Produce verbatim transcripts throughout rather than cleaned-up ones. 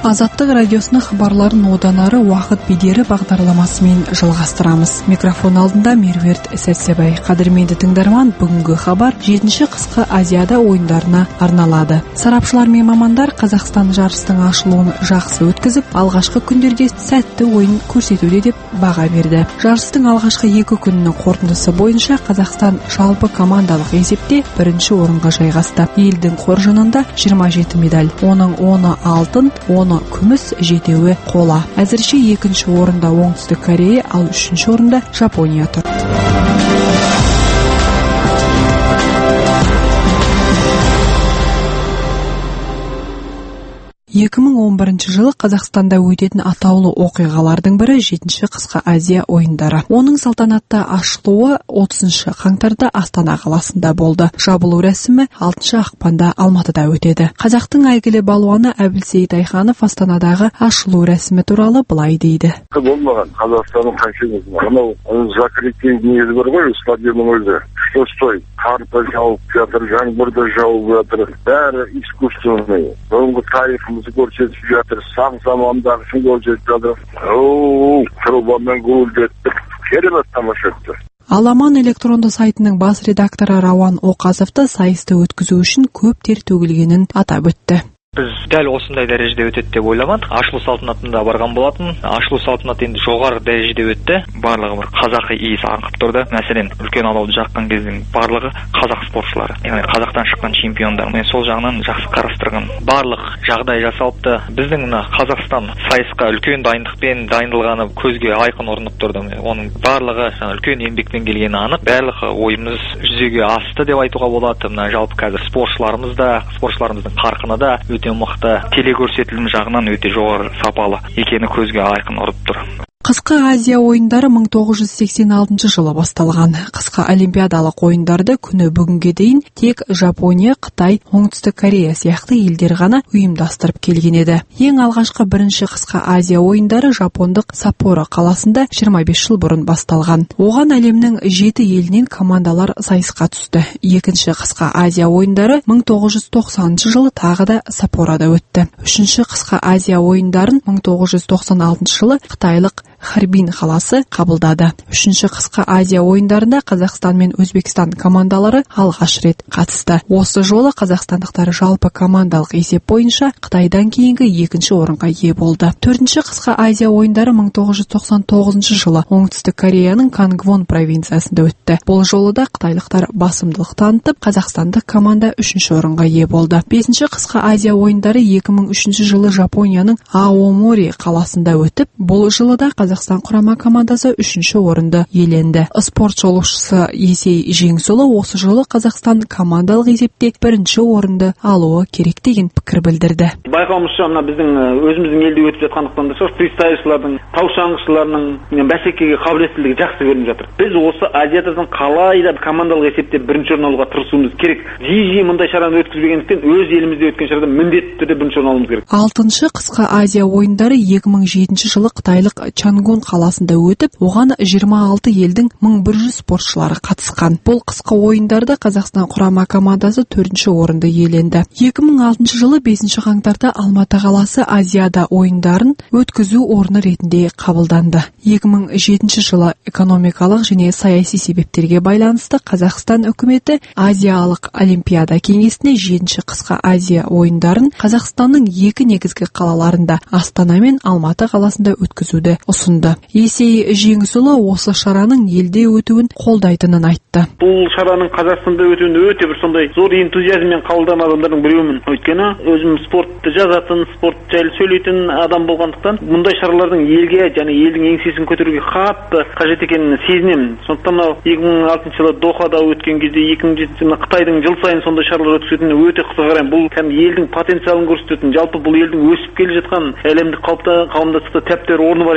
Азаттық радиосының хабарларын одан ары уақыт бедері бағдарламасымен жалғастырамыз. Микрофон алдында Меруерт Сәрсебай. Қадірменді тыңдарман, бүгінгі хабар жетінші қысқы Азияда ойындарына арналады. Сарапшылар мен мамандар Қазақстан жарыстың ашылуын жақсы өткізіп, алғашқы күндерде сәтті ойын көрсетуде деп баға берді. Жарыстың алғашқы екі күнінің қорытындысы бойынша Қазақстан жалпы командалық есепте бірінші орынға жайғасты. Елдің қоржынында жиырма жеті медаль, оның оны алтын, оны күміс, жетеуі қола. Әзірше екінші орында Оңтүстік Корея, ал үшінші орында Жапония тұр. екі мың он бірінші жылы Қазақстанда өтетін атаулы оқиғалардың бірі жетінші қысқы Азия ойындары. Оның салтанатты ашылуы отызыншы қаңтарда Астана қаласында болды. Жабылу рәсімі алтыншы ақпанда Алматыда өтеді. Қазақтың әйгілі балуаны Әбілсейіт Айханов Астанадағы ашылу рәсімі туралы былай дейді. Болмаған Қазақстанның қаншеміз. Анау закрытие негізі бар ғой, стадионның өзі. Что стой? Қар да жауып жатыр, жаңбыр да жауып жатыр. Бәрі искусственный. Бұрынғы тарихымызды көрсетіп жатыр, саң замандағы үшін көрсетіп жатыр. Оу, трубамен гуілдетті. Керемет тамаша етті. Аламан электронды сайтының бас редакторы Рауан Оқасовты сайысты өткізу үшін көп тер төгілгенін атап өтті. Біз дәл осындай дәрежеде өтеді деп ойламадық. Ашылу салтанатында барған болатын. Ашылу салтанаты енді жоғары дәрежеде өтті. Барлығы бір қазақы иіс аңқып тұрды. Мәселен, үлкен алауды жаққан кездің барлығы қазақ спортшылары. Яғни қазақтан шыққан чемпиондар. Мен сол жағынан жақсы қарастырған. Барлық жағдай жасалыпты. Біздің мына Қазақстан сайысқа үлкен дайындықпен дайындалғаны көзге айқын ұрынып тұрды. Оның барлығы үлкен еңбекпен келгені анық. Барлық ойымыз жүзеге асты деп айтуға болады. Мына жалпы қазір спортшыларымыз да, спортшыларымыздың қарқыны да өте мықты, телекөрсетілім жағынан өте жоғары сапалы екені көзге айқын ұрып тұр. Қысқы Азия ойындары мың тоғыз жүз сексен алтыншы жылы басталған. Қысқы олимпиадалық ойындарды күні бүгінге дейін тек Жапония, Қытай, Оңтүстік Корея сияқты елдер ғана ұйымдастырып келген еді. Ең алғашқы бірінші қысқы Азия ойындары жапондық Саппоро қаласында жиырма бес жыл бұрын басталған. Оған әлемнің жеті елінен командалар сайысқа түсті. Екінші қысқы Азия ойындары мың тоғыз жүз тоқсаныншы жылы тағы да Саппорода өтті. Үшінші қысқы Азия ойындарын мың тоғыз жүз тоқсан алтыншы жылы қытайлық Харбин қаласы қабылдады. Үшінші қысқы Азия ойындарында Қазақстан мен Өзбекстан командалары алғаш рет қатысты. Осы жолы қазақстандықтар жалпы командалық есеп бойынша Қытайдан кейінгі екінші орынға ие болды. Төртінші қысқы Азия ойындары мың тоғыз жүз тоқсан тоғызыншы жылы Оңтүстік Кореяның Кангвон провинциясында өтті. Бұл жолы да қытайлықтар басымдылық танытып, қазақстандық команда үшінші орынға ие болды. Бесінші қысқы Азия ойындары екі мың үшінші жылы Жапонияның Аомори қаласында өтіп, бұл жылы да Қазақстан құрама командасы үшінші орынды иеленді. Спорт шолушысы Есей Жеңсұлы осы жолы Қазақстан командалық есепте бірінші орынды алуы керек деген пікір білдірді. Байқауымызша, мына біздің өзіміздің елде өтіп жатқандықтан да фристайлшылардың, тау шаңғышыларының бәсекеге қабілеттілігі жақсы көрініп жатыр. Біз осы Азиядан қалай да командалық есепте бірінші орын алуға тырысуымыз керек. Жиі-жиі мұндай шараны өткізбегендіктен өз елімізде өткен шарада міндетті түрде бірінші орын алуымыз керек. Алтыншы қысқы Азия ойындары екі мың жетінші жылы Қытайлық Чангун қаласында өтіп, оған жиырма алты елдің мың бір жүз спортшылары қатысқан. Бұл қысқы ойындарда Қазақстан құрама командасы төртінші орынды иеленді. екі мың алтыншы жылы бесінші қаңтарда Алматы қаласы Азияда ойындарын өткізу орны ретінде қабылданды. екі мың жетінші жылы экономикалық және саяси себептерге байланысты Қазақстан үкіметі Азиялық олимпиада кеңесіне жетінші қысқы Азия ойындарын Қазақстанның екі негізгі қалаларында Астана мен Алматы қаласында өткізуді ұсынды. Есей Жеңсұлы осы шараның елде өтуін қолдайтынын айтты. Бұл шараның Қазақстанда өтуін өте бір сондай зор энтузиазммен қабылдаған адамдардың біреумін. Өйткені өзім спортты жазатын, спорт жайлы сөйлейтін адам болғандықтан, мұндай шаралардың елге және елдің еңсесін көтеруге қатты қажет екенін сезінемін. Сондықтан мынау екі мың алтыншы жылы Дохада өткен кезде екі мың жетінші жылы Қытайдың жыл сайын сондай шаралар өткізетініне өте қызыға қараймын. Бұл кәдімгі елдің потенциалын көрсететін, жалпы бұл елдің өсіп келе жатқан әлемдік қауымдастықта тәптер орны бар екенін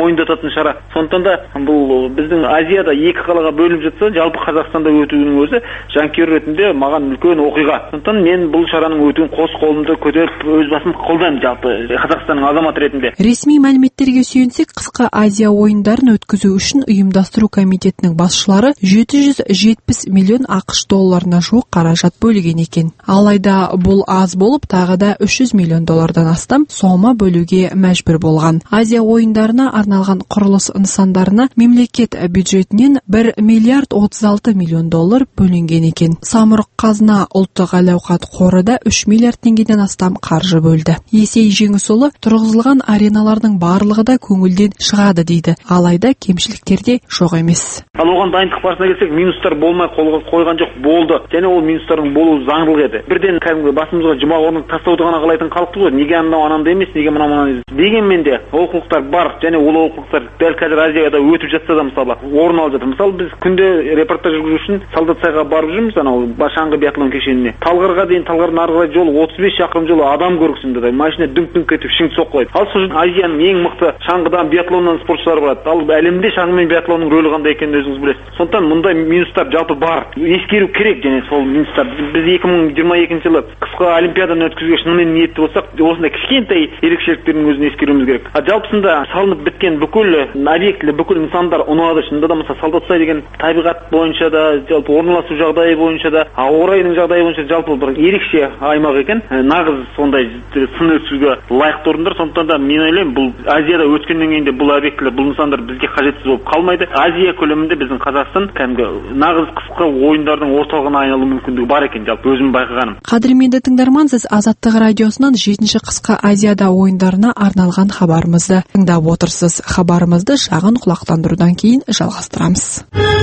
мойындататын шара. Сондықтан да бұл біздің Азияда екі қалаға бөлініп жатса, жалпы Қазақстанда өтуінің өзі жанкүйер ретінде маған үлкен оқиға. Сондықтан мен бұл шараның өтуін қос қолымды көтеріп өз басым қолдаймын жалпы Қазақстанның азаматы ретінде. Ресми мәліметтерге сүйенсек, қысқы Азия ойындарын өткізу үшін ұйымдастыру комитетінің басшылары жеті жүз жетпіс миллион ақш долларына жуық қаражат бөлген екен. Алайда бұл аз болып, тағы да үш жүз миллион доллардан астам сома бөлуге мәжбүр болған. Азия ойындарына арналған құрылыс нысандарына мемлекет бюджетінен бір миллиард отыз алты миллион доллар бөлінген екен. Самұрық қазына ұлттық әл-ауқат қоры да үш миллиард теңгеден астам қаржы бөлді. Есей Жеңісұлы тұрғызылған ареналардың барлығы да көңілден шығады дейді. Алайда кемшіліктер де жоқ емес. Ал оған дайындық барысына келсек, минустар болмай қолға қойған жоқ, болды. Және ол минустардың болуы заңдылық еді. Бірден кәдімгі басымызға жұма орнын тастауды ғана қалайтын халықпыз ғой. Неге анау анандай емес, неге мынау мынау емес. Дегенмен де олқылықтар бар, және ол олқылықтар дәл қазір Азияда өтіп жатса да мысалы орын алып жатыр. Мысалы біз күнде репортаж жүргізу үшін Солдатсайға барып жүрміз, анау шаңғы биатлон кешеніне. Талғарға дейін, Талғардың ары қарай жол отыз бес шақырым жолы адам көргісінде де машина дүңк-дүңк етіп шың соққылайды. Ал сол Азияның ең мықты шаңғыдан, биатлоннан спортшылар барады. Ал әлемде шаңғы мен биатлонның рөлі қандай екенін өзіңіз білесіз. Сондықтан мұндай минустар жалпы бар. Ескеру керек, және сол минустар. Біз екі мың жиырма екінші жылы қысқы олимпиаданы өткізуге шынымен ниетті болсақ, осындай кішкентай ерекшеліктердің өзін ескеруіміз керек. А жалпысында салынып біткен бүкіл объектілі, бүкіл нысандар ұнады. Шынында да мысалы Солдатсай деген табиғат бойынша да, жалпы орналасу жағдайы бойынша да, ауа райының жағдайы бойынша жалпы бір ерекше аймақ екен. Нағыз сондай сын өткізуге лайықты орындар. Сондықтан да мен ойлаймын, бұл Азияда өткеннен кейін де бұл объектілер, бұл нысандар бізге қажетсіз болып қалмайды. Азия көлемінде біздің Қазақстан кәдімгі нағыз қысқы ойындардың орталығына айналу мүмкіндігі бар екен, жалпы өзім байқағаным. Қадірменді тыңдарман, сіз Азаттық радиосынан жетінші қысқы Азияда ойындарына арналған хабарымызды тыңдап отырсыз. Хабарымызды шағын құлақтандырудан кейін жалғастырамыз.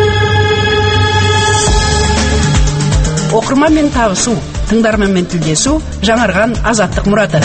Оқырманмен табысу, тыңдарманмен тілдесу, жаңарған азаттық мұраты.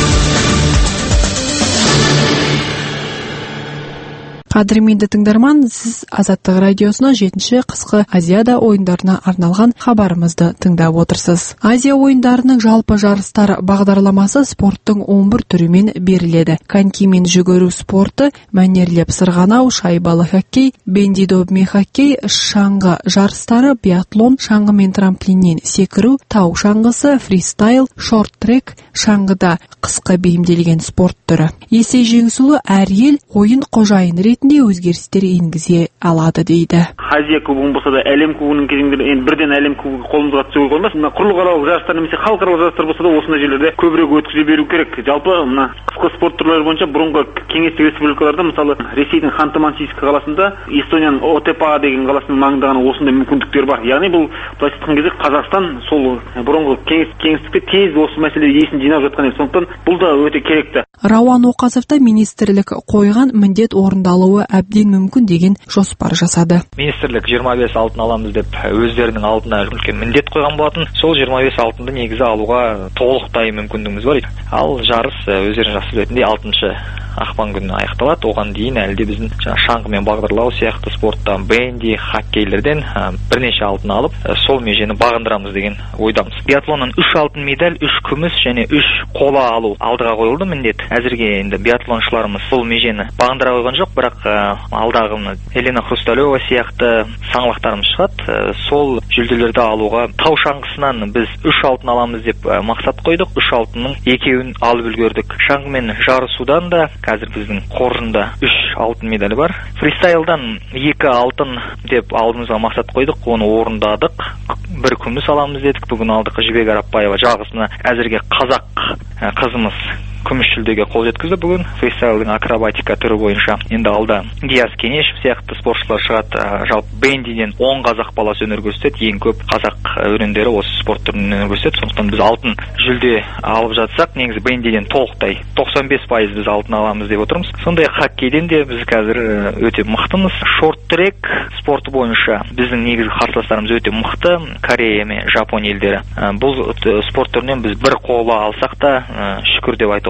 Қадірменді тыңдарман, сіз Азаттық радиосына жетінші қысқы Азияда ойындарына арналған хабарымызды тыңдап отырсыз. Азия ойындарының жалпы жарыстар бағдарламасы спорттың он бір түрімен беріледі. Конькимен жүгіру спорты, мәнерлеп сырғанау, шайбалы хоккей, бенди добымен хоккей, шаңғы жарыстары, биатлон, шаңғымен трамплиннен секіру, тау шаңғысы, фристайл, шорт-трек, шаңғыда қысқы бейімделген спорт түрі. Есей Жеңісұлы әр ел ойын қожайын ретінде өзгерістер енгізе алады дейді. Азия кубогын болса да, әлем кубогының кезеңдері енді бірден әлем кубогы қолымызға түсуге болмас. Мына құрлықаралық жарыстар немесе халықаралық жарыстар болса да, осындай жерлерде көбірек өткізе беру керек. Жалпы мына қысқы спорт түрлері бойынша бұрынғы кеңестік республикаларда, мысалы Ресейдің Ханты-Мансийск қаласында, Эстонияның Отепа деген қаласының маңында ғана осындай мүмкіндіктер бар. Яғни бұл былайша айтқан кезде Қазақстан сол бұрынғы кеңестікте тез осы мәселе есін жинап жатқан еді. Сондықтан бұл да өте керекті. Рауан Оқасовта министрлік қойған міндет орындалуы әбден мүмкін деген жоспар жасады. Министрлік жиырма бес алтын аламыз деп өздерінің алдына үлкен міндет қойған болатын. Сол жиырма бес алтынды негізі алуға толықтай мүмкіндігіміз бар. Ал жарыс өздеріңіз жақсы білетіндей алтыншы ақпан күні аяқталады. Оған дейін әлі де біздің шаңғымен бағдарлау сияқты спортта бенди, хоккейлерден бірнеше алтын алып, сол межені бағындырамыз деген ойдамыз. Биатлоннан үш алтын медаль, үш күміс және үш қола алу алдыға қойылды міндет. Әзірге енді биатлоншыларымыз сол межені бағындыра қойған жоқ, бірақ алдағыны Елена Хрусталева сияқты саңлақтарымыз шығады. Сол жүлделерді алуға тау шаңғысынан біз үш алтын аламыз деп мақсат қойдық. үш алтынның екеуін алып үлгердік. Шаңғымен жарысудан да қазір біздің қоржында үш алтын медалі бар. Фристайлдан екі алтын деп алдымызға мақсат қойдық, оны орындадық. Бір күміс аламыз дедік. Бүгін алдық Жібек Арапбаева жағысына әзірге қазақ қызымыз күміс жүлдеге қол жеткізді бүгін фристайлдың акробатика түрі бойынша. Енді алда Диас Кенешев сияқты спортшылар шығады. Жалпы бендиден он қазақ баласы өнер көрсетеді. Ең көп қазақ өрендері осы спорт түрінен өнер көрсетеді. Сондықтан біз алтын жүлде алып жатсақ, негізі бендиден толықтай тоқсан бес пайыз біз алтын аламыз деп отырмыз. Сондай хоккейден де біз қазір өте мықтымыз. Шорт-трек спорты бойынша біздің негізгі қарсыластарымыз өте мықты. Корея мен Жапония елдері. Бұл спорт түрінен біз бір қола алсақ та шүкір деп айтуға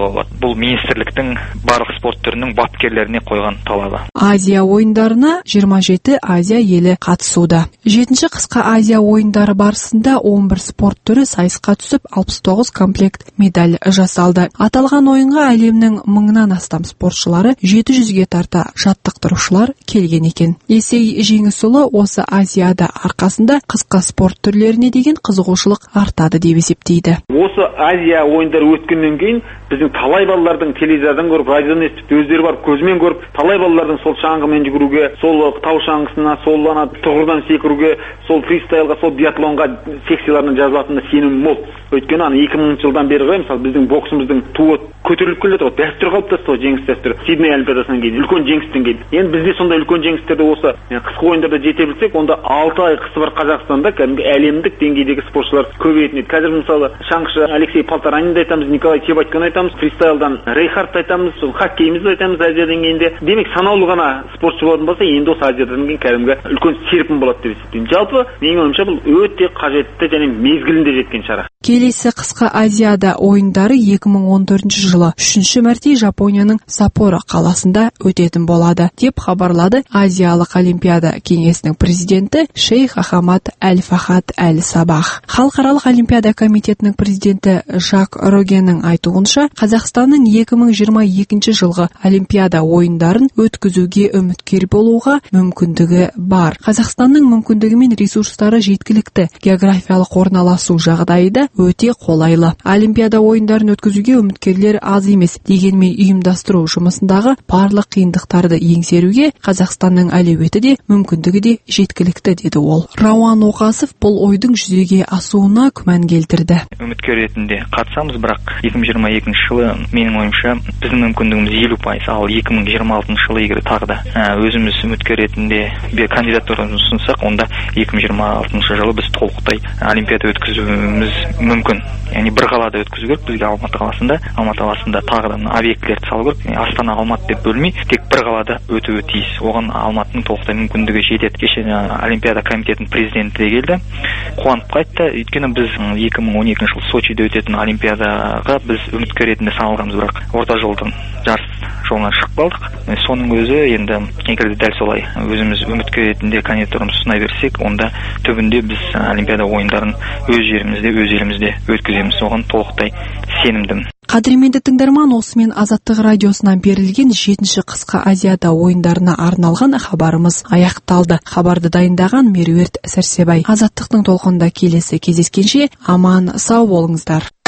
жасауға болады. Бұл министрліктің барлық спорт түрінің бапкерлеріне қойған талабы. Азия ойындарына жиырма жеті Азия елі қатысуда. Жетінші қысқы Азия ойындары барысында он бір спорт түрі сайысқа түсіп, алпыс тоғыз комплект медаль жасалды. Аталған ойынға әлемнің мыңнан астам спортшылары, жеті жүзге тарта жаттықтырушылар келген екен. Есей Жеңісұлы осы Азияда арқасында қысқы спорт түрлеріне деген қызығушылық артады деп есептейді. Осы Азия ойындары өткеннен кейін біздің талай балалардың телевизордан көріп, радиодан естіп, өздері барып көзімен көріп, талай балалардың сол шаңғымен жүгіруге, сол тау шаңғысына, сол ана тұғырдан секіруге, сол фристайлға, сол биатлонға секцияларына жазылатынына сенімім мол. Өйткені ана екі мыңыншы жылдан бері ғой, мысалы біздің боксымыздың туы көтеріліп келеді ғой, дәстүр қалыптасты ғой, жеңіс дәстүрі. Сидней олимпиадасынан кейін, үлкен жеңістен кейін. Енді бізде сондай үлкен жеңістерді осы қысқы ойындарда жете білсек, онда алты ай қысы бар Қазақстанда кәдімгі әлемдік деңгейдегі спортшылар көбейетін еді. Қазір мысалы шаңғышы Алексей Полторанинді айтамыз, Николай Чебатьконы айтамыз, фристайлдан Рейхардты айтамыз, сол хоккейімізді айтамыз Азия деңгейінде. Демек санаулы ғана спортшы болатын болса, енді осы Азиядан кейін кәдімгі үлкен серпін болады деп есептеймін. Жалпы менің ойымша бұл өте қажетті және мезгілінде жеткен шара. Келесі қысқы Азияда ойындары екі мың он төртінші жылы үшінші мәрте Жапонияның Саппоро қаласында өтетін болады, деп хабарлады Азиялық Олимпиада кеңесінің президенті Шейх Ахмад Аль-Фахад Аль-Сабах. Халықаралық Олимпиада комитетінің президенті Жак Рогеннің айтуынша, Қазақстанның екі мың жиырма екінші жылғы Олимпиада ойындарын өткізуге үміткер болуға мүмкіндігі бар. Қазақстанның мүмкіндігі мен ресурстары жеткілікті, географиялық орналасу жағдайы да өте қолайлы. Олимпиада ойындарын өткізуге үміткерлер аз емес, дегенмен ұйымдастыру жұмысындағы барлық қиындықтарды еңсеруге Қазақстанның әлеуеті де мүмкіндігі де жеткілікті, деді ол. Рауан Оқасов бұл ойдың жүзеге асуына күмән келтірді. Үміткер ретінде қатысамыз, бірақ екі мың жиырма екінші жылы менің ойымша біздің мүмкіндігіміз елу пайыз, ал екі мың жиырма алтыншы жылы егер тағы да өзіміз үміткер ретінде кандидатурамызды ұсынсақ, онда екі мың жиырма алтыншы жылы біз толықтай Олимпиада өткізуіміз мүмкін. Яғни бір қалада өткізу керек, бізге Алматы қаласында, Алматы қаласында тағы да объектілерді салу керек. Астана, Алматы деп бөлмей, тек бір қалада өтуі тиіс. Оған Алматының толықтай мүмкіндігі жетеді. Кеше Олимпиада комитетінің президенті де келді, қуанып қайтты. Өйткені біз екі мың он екінші жылы Сочиде өтетін Олимпиадаға біз үміткер ретінде саналғанбыз, бірақ орта жолдан жарыс жолына шығып қалдық. Соның өзі енді егер де дәл солай өзіміз үміткер ретінде кандидатурамызды ұсына берсек, онда түбінде біз Олимпиада ойындарын өз жерімізде, өз елімізде өткіземіз. Оған толықтай сенімдімін. Қадірменді тыңдарман, осымен Азаттық радиосынан берілген жетінші қысқы Азияда ойындарына арналған хабарымыз аяқталды. Хабарды дайындаған Меруерт Сәрсебай. Азаттықтың толқынында келесі кездескенше аман сау болыңыздар.